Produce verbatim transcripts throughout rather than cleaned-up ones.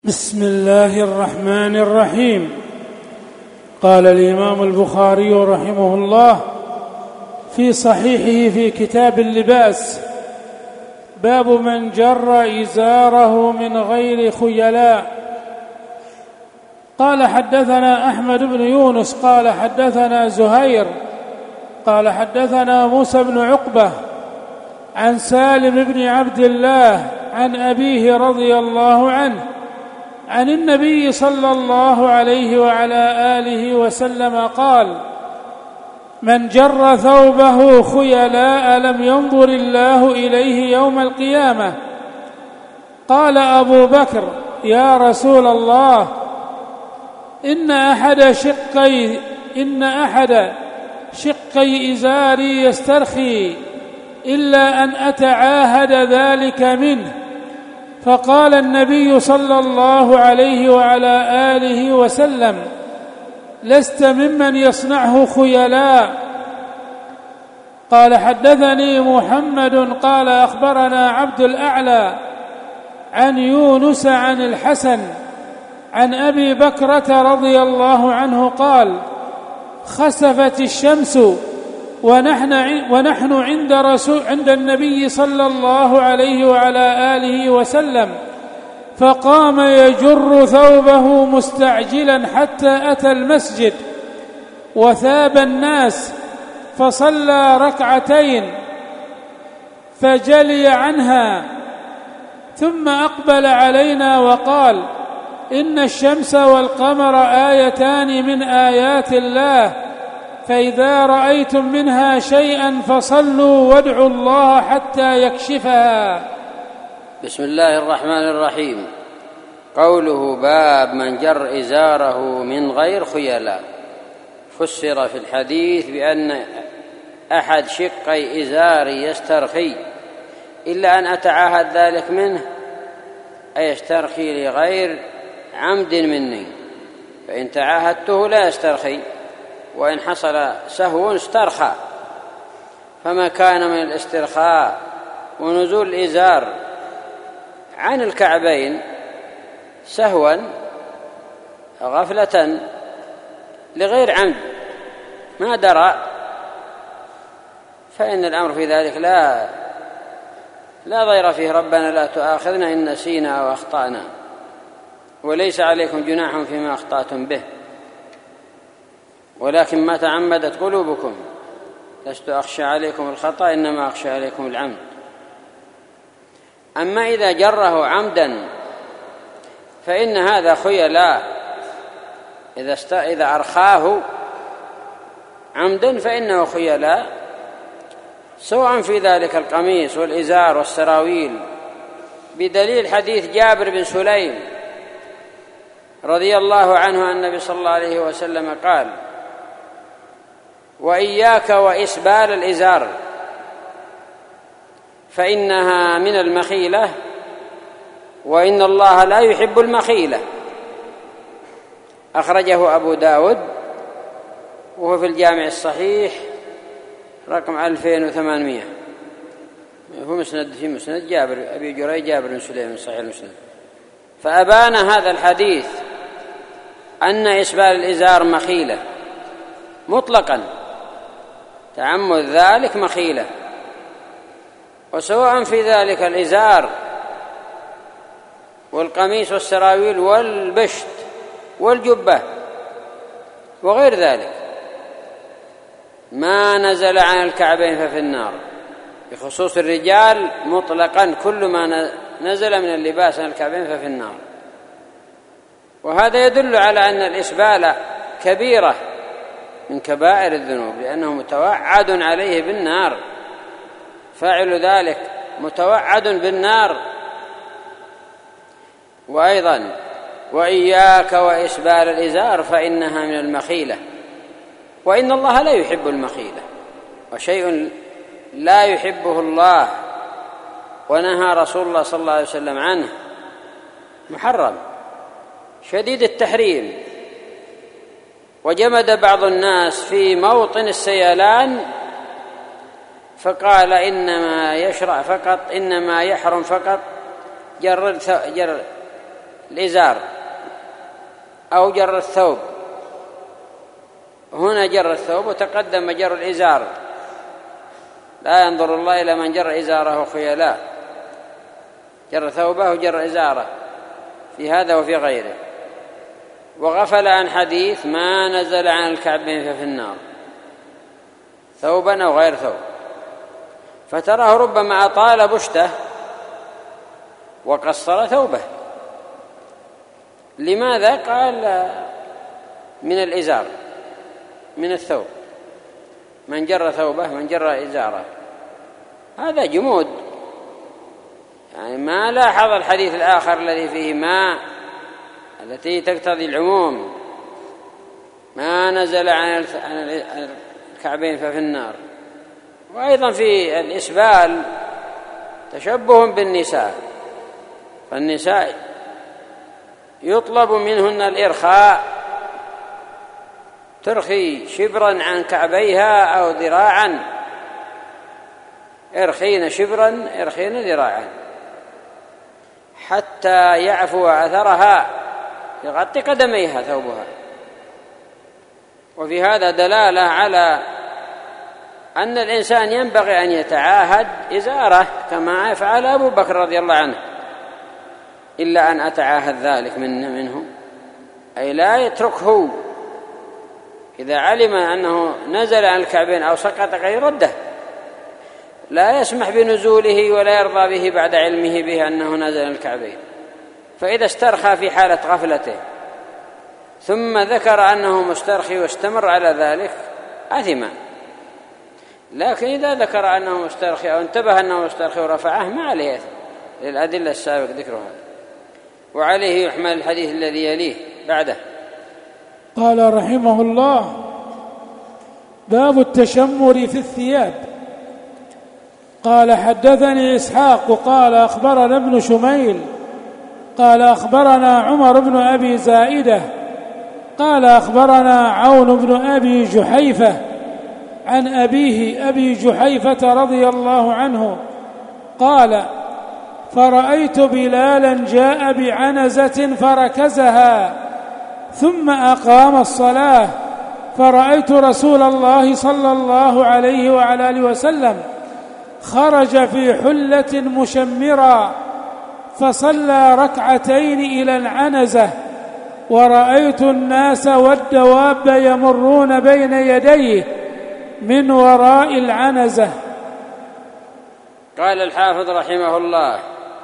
بسم الله الرحمن الرحيم. قال الإمام البخاري رحمه الله في صحيحه في كتاب اللباس: باب من جر إزاره من غير خيلاء. قال حدثنا أحمد بن يونس قال حدثنا زهير قال حدثنا موسى بن عقبة عن سالم بن عبد الله عن أبيه رضي الله عنه عن النبي صلى الله عليه وعلى آله وسلم قال: من جر ثوبه خيلاء لم ينظر الله إليه يوم القيامة. قال أبو بكر: يا رسول الله، إن أحد شقي إن أحد شقي إزاري يسترخي إلا أن أتعاهد ذلك منه. فقال النبي صلى الله عليه وعلى آله وسلم: لست ممن يصنعه خيلاء. قال حدثني محمد قال أخبرنا عبد الأعلى عن يونس عن الحسن عن أبي بكرة رضي الله عنه قال: خسفت الشمس ونحن ونحن عند رسول عند النبي صلى الله عليه وعلى آله وسلم، فقام يجر ثوبه مستعجلا حتى أتى المسجد وثاب الناس، فصلى ركعتين فجلي عنها، ثم أقبل علينا وقال: إن الشمس والقمر آيتان من آيات الله، فإذا رأيتم منها شيئا فصلوا وادعوا الله حتى يكشفها. بسم الله الرحمن الرحيم. قوله: باب من جر إزاره من غير خيلاء. فسر في الحديث بأن أحد شقي إزاري يسترخي إلا أن أتعاهد ذلك منه، أي يسترخي لغير عمد مني، فإن تعاهدته لا يسترخي، وإن حصل سهو استرخى. فما كان من الاسترخاء ونزول الإزار عن الكعبين سهوا غفلة لغير عمد ما درى، فإن الأمر في ذلك لا لا ضير فيه. ربنا لا تؤاخذنا إن نسينا أو أخطأنا، وليس عليكم جناح فيما أخطأتم به، ولكن ما تعمدت قلوبكم. لست أخشى عليكم الخطأ، إنما أخشى عليكم العمد. أما إذا جره عمدا فإن هذا خيلاء. إذا, است... إذا أرخاه عمدا فإنه خيلاء، سواء في ذلك القميص والإزار والسراويل، بدليل حديث جابر بن سليم رضي الله عنه أن النبي صلى الله عليه وسلم قال: وإياك وإسبال الإزار فإنها من المخيلة، وإن الله لا يحب المخيلة. أخرجه أبو داود وهو في الجامع الصحيح رقم ألفين وثمانمائة، هو مسند في مسند جابر أبي جريج جابر بن سليم صحيح المسند. فأبان هذا الحديث أن إسبال الإزار مخيلة مطلقا، تعمد ذلك مخيلة، وسواء في ذلك الإزار والقميص والسراويل والبشت والجبة وغير ذلك، ما نزل عن الكعبين ففي النار. بخصوص الرجال مطلقا، كل ما نزل من اللباس عن الكعبين ففي النار. وهذا يدل على أن الإسبال كبيرة من كبائر الذنوب، لأنه متوعد عليه بالنار، فاعل ذلك متوعد بالنار. وأيضا: وإياك وإسبال الإزار فإنها من المخيلة، وإن الله لا يحب المخيلة. وشيء لا يحبه الله ونهى رسول الله صلى الله عليه وسلم عنه محرم شديد التحريم. وجمد بعض الناس في موطن السيلان فقال: إنما يشرع فقط، إنما يحرم فقط جر, جر الإزار أو جر الثوب. هنا جر الثوب وتقدم جر الإزار. لا ينظر الله إلى من جر إزاره خيلاء، جر ثوبه وجر إزاره في هذا وفي غيره. وغفل عن حديث ما نزل عن الكعبين ففي النار، ثوبا أو غير ثوب، فتراه ربما أطال بشته وقصر ثوبه. لماذا؟ قال من الإزار، من الثوب، من جر ثوبه من جر إزاره. هذا جمود، يعني ما لاحظ الحديث الآخر الذي فيه ما التي تقتضي العموم، ما نزل عن الكعبين ففي النار. وأيضا في الإسبال تشبه بالنساء، فالنساء يطلب منهن الإرخاء، ترخي شبرا عن كعبيها أو ذراعا، ارخين شبرا ارخين ذراعا حتى يعفو أثرها، يغطي قدميها ثوبها. وفي هذا دلالة على أن الإنسان ينبغي أن يتعاهد إزاره كما يفعل أبو بكر رضي الله عنه، إلا أن أتعاهد ذلك من منه، أي لا يتركه إذا علم أنه نزل عن الكعبين أو سقط غير رده، لا يسمح بنزوله ولا يرضى به بعد علمه به أنه نزل عن الكعبين. فإذا استرخى في حالة غفلته ثم ذكر أنه مسترخي واستمر على ذلك أثم. لكن إذا ذكر أنه مسترخي أو انتبه أنه مسترخي ورفعه ما عليه أثم، للأدلة السابق ذكرها. وعليه يحمل الحديث الذي يليه بعده. قال رحمه الله: باب التشمر في الثياب. قال حدثني إسحاق قال أخبرنا ابن شميل قال أخبرنا عمر بن أبي زائدة قال أخبرنا عون بن أبي جحيفة عن أبيه أبي جحيفة رضي الله عنه قال: فرأيت بلالا جاء بعنزة فركزها ثم أقام الصلاة، فرأيت رسول الله صلى الله عليه وعلى آله وسلم خرج في حلة مشمرا فصلى ركعتين إلى العنزة، ورأيت الناس والدواب يمرون بين يديه من وراء العنزة. قال الحافظ رحمه الله: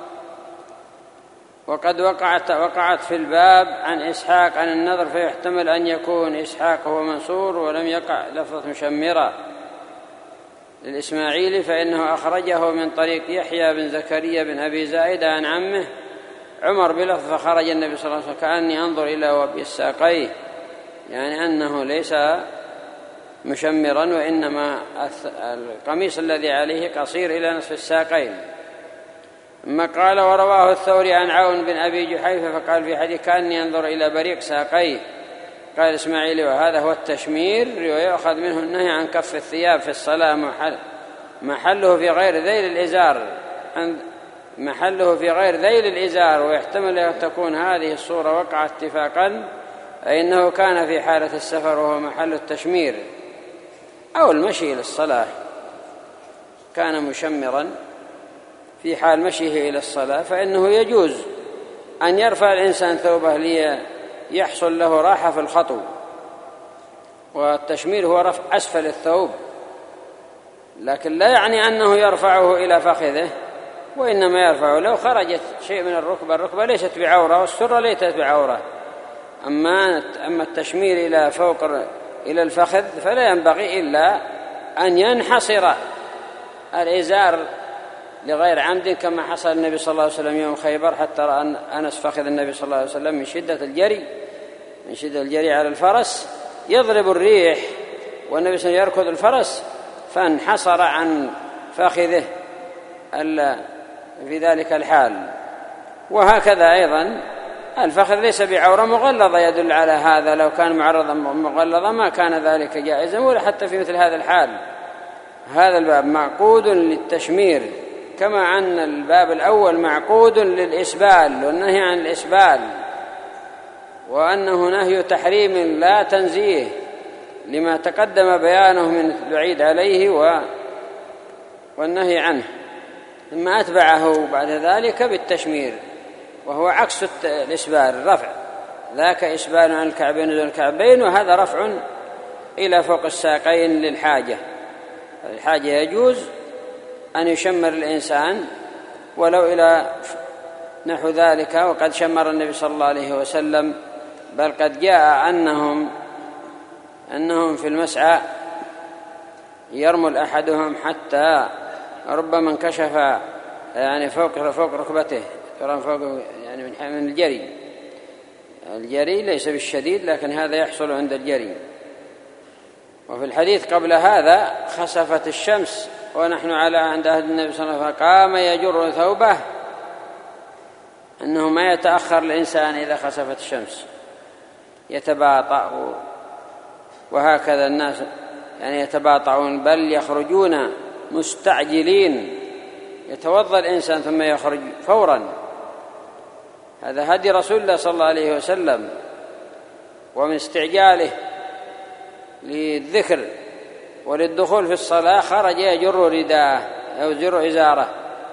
وقد وقعت وقعت في الباب عن إسحاق عن النضر، فيحتمل أن يكون إسحاق هو منصور ولم يقع لفظة مشمرة للإسماعيلي، فإنه أخرجه من طريق يحيى بن زكريا بن أبي زائدة عن عمه عمر بلفظ: فخرج النبي صلى الله عليه وسلم كأني أنظر إلى وبي الساقيه، يعني أنه ليس مشمرا، وإنما القميص الذي عليه قصير إلى نصف الساقين. ثم قال: ورواه الثوري عن عون بن أبي جحيفة فقال في حديث: كأني أنظر إلى بريق ساقيه. قال إسماعيل: وهذا هو التشمير، ويأخذ منه النهي عن كف الثياب في الصلاة محل محله في غير ذيل الإزار محله في غير ذيل الإزار ويحتمل أن تكون هذه الصورة وقع اتفاقا، فإنه كان في حالة السفر وهو محل التشمير أو المشي إلى الصلاة، كان مشمرا في حال مشيه إلى الصلاة، فإنه يجوز أن يرفع الإنسان ثوبه ليحصل له راحة في الخطو. والتشمير هو رفع أسفل الثوب، لكن لا يعني أنه يرفعه إلى فخذه، وإنما يرفعه لو خرجت شيء من الركبة، الركبة ليست بعورة والسرة ليست بعورة. أما أما التشمير إلى فوق إلى الفخذ فلا ينبغي إلا أن ينحصر الإزار لغير عمد، كما حصل النبي صلى الله عليه وسلم يوم خيبر، حتى رأى أنس فخذ النبي صلى الله عليه وسلم من شدة الجري من شدة الجري على الفرس يضرب الريح، والنبي صلى الله عليه وسلم يركض الفرس فانحصر عن فخذه في ذلك الحال. وهكذا أيضا الفخذ ليس بعورة مغلظة يدل على هذا، لو كان معرضا مغلظا ما كان ذلك جائزا، ولا حتى في مثل هذا الحال. هذا الباب معقود للتشمير كما أن الباب الأول معقود للإسبال والنهي عن الإسبال، وأنه نهي تحريم لا تنزيه لما تقدم بيانه من البعيد عليه والنهي عنه، ثم أتبعه بعد ذلك بالتشمير وهو عكس الإسبال، الرفع، ذاك إسبال عن الكعبين دون الكعبين، وهذا رفع إلى فوق الساقين للحاجة. الحاجة يجوز أن يشمر الإنسان ولو إلى نحو ذلك، وقد شمر النبي صلى الله عليه وسلم، بل قد جاء أنهم أنهم في المسعى يرمل أحدهم حتى ربما انكشف يعني فوق فوق ركبته، فوق يعني من الجري. الجري ليس بالشديد، لكن هذا يحصل عند الجري. وفي الحديث قبل هذا خسفت الشمس ونحن على عند عهد النبي صلى الله عليه وسلم، فقام يجر ثوبه، أنه ما يتأخر الإنسان إذا خسفت الشمس، يتباطأ، وهكذا الناس يعني يتباطؤون، بل يخرجون مستعجلين، يتوضأ الإنسان ثم يخرج فورا. هذا هدي رسول الله صلى الله عليه وسلم، ومن استعجاله للذكر وللدخول في الصلاة خرج يجر رداءه أو يجر إزاره،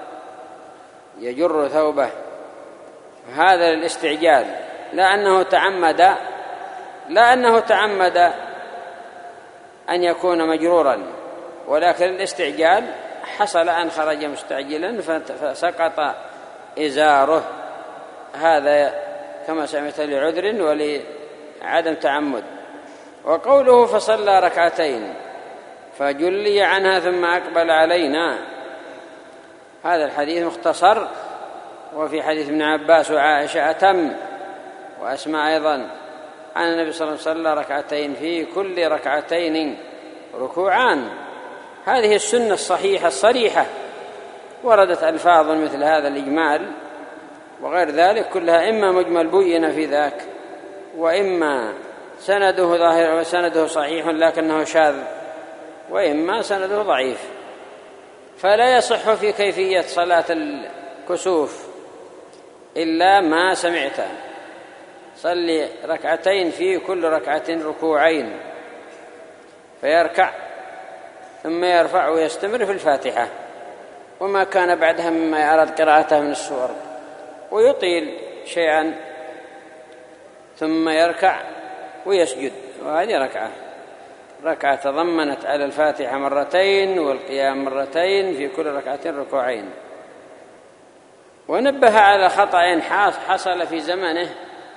يجر ثوبه، هذا للاستعجال، لا أنه تعمد لا أنه تعمد أن يكون مجرورا، ولكن الاستعجال حصل أن خرج مستعجلا فسقط إزاره، هذا كما سمعت لعذر ولعدم تعمد. وقوله فصلى ركعتين فجلي عنها ثم أقبل علينا، هذا الحديث مختصر، وفي حديث ابن عباس وعائشة أتم، وأسمع أيضا أن النبي صلى الله عليه وسلم ركعتين في كل ركعتين ركوعان. هذه السنة الصحيحة الصريحة، وردت ألفاظ مثل هذا الإجمال وغير ذلك كلها إما مجمل بين في ذاك، وإما سنده ظاهر وسنده صحيح لكنه شاذ، وإما سنده ضعيف. فلا يصح في كيفية صلاة الكسوف إلا ما سمعته، صلي ركعتين في كل ركعة ركوعين، فيركع ثم يرفع ويستمر في الفاتحة وما كان بعدها مما أراد قراءته من السور، ويطيل شيئا ثم يركع ويسجد، وهذه ركعة ركعة تضمنت على الفاتحة مرتين والقيام مرتين في كل ركعة ركوعين. ونبه على خطأ حصل في زمنه،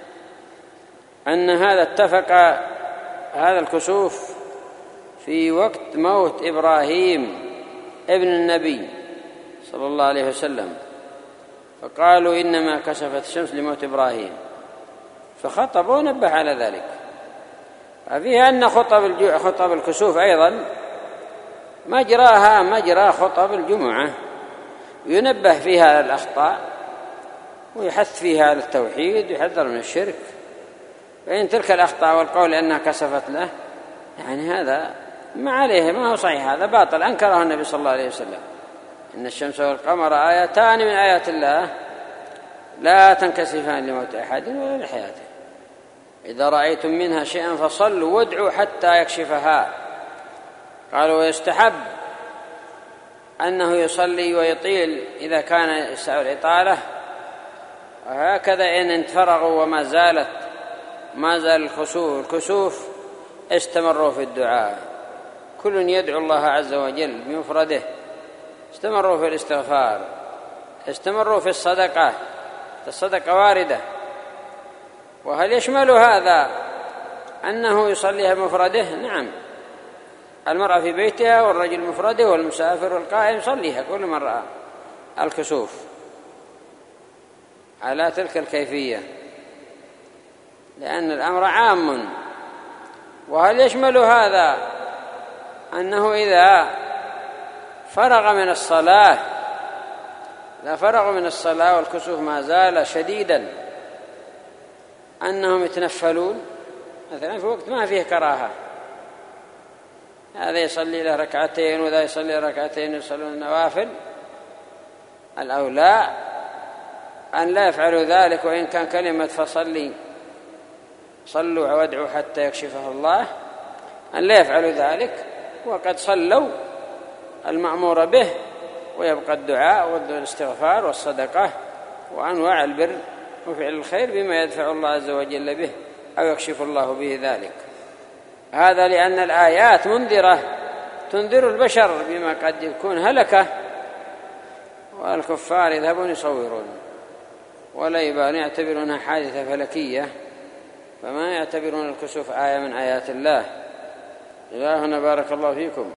أن هذا اتفق هذا الكسوف في وقت موت إبراهيم ابن النبي صلى الله عليه وسلم، فقالوا إنما كسفت الشمس لموت إبراهيم، فخطب ونبه على ذلك. ففيها أن خطب خطب الكسوف أيضا مجراها مجرى خطب الجمعة، ينبه فيها على الأخطاء ويحث فيها على التوحيد ويحذر من الشرك. فإن تلك الأخطاء والقول أنها كسفت له، يعني هذا ما عليه، ما هو صحيح، هذا باطل، أنكره النبي صلى الله عليه وسلم. إن الشمس والقمر آيتان من آيات الله لا تنكسفان لموت أحد ولا لحياته، إذا رأيتم منها شيئا فصلوا وادعوا حتى يكشفها. قالوا ويستحب أنه يصلي ويطيل إذا كان يسع الإطالة، وهكذا إن انتفرغوا وما زالت ما زال الكسوف الكسوف استمروا في الدعاء، كل يدعو الله عز وجل بمفرده، استمروا في الاستغفار، استمروا في الصدقة، الصدقة واردة. وهل يشمل هذا أنه يصليها بمفرده؟ نعم، المرأة في بيتها والرجل مفرده والمسافر والقائم يصليها كل من رأى الكسوف على تلك الكيفية، لأن الأمر عام. وهل يشمل هذا أنه إذا فرغ من الصلاة لا فرغ من الصلاة والكسوف ما زال شديدا أنهم يتنفلون مثلا في وقت ما فيه كراهة، هذا يصلي له ركعتين وذا يصلي ركعتين يصلون النوافل، الأولى أن لا يفعلوا ذلك، وإن كان كلمة فصلي صلوا وادعوا حتى يكشفه الله، أن لا يفعلوا ذلك وقد صلوا المأمور به، ويبقى الدعاء والاستغفار والصدقة وأنواع البر وفعل الخير بما يدفع الله عز وجل به أو يكشف الله به ذلك. هذا لأن الآيات منذرة تنذر البشر بما قد يكون هلكة، والكفار يذهبون يصورون ولا يبالون، يعتبرونها حادثة فلكية، فما يعتبرون الكسوف آية من آيات الله. إلهنا بارك الله فيكم.